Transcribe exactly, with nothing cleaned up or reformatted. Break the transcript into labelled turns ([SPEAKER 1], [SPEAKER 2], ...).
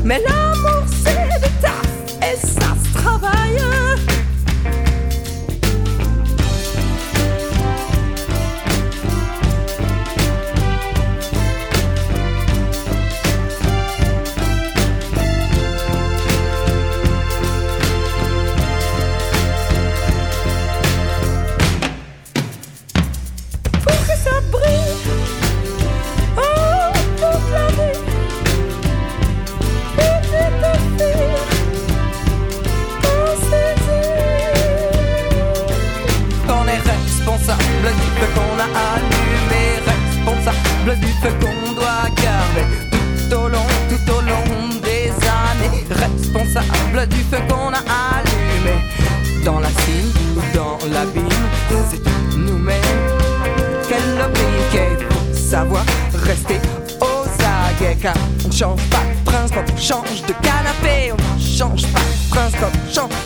[SPEAKER 1] Mais l'amour c'est du taf et ça se travaille. Du feu qu'on doit garder tout au long, tout au long des années. Responsable du feu qu'on a allumé. Dans la cime ou dans l'abîme, c'est nous-mêmes qu'elle l'oblique. Faut savoir rester aux aguets, car on change pas de prince quand on change de canapé. On ne change pas de prince quand on change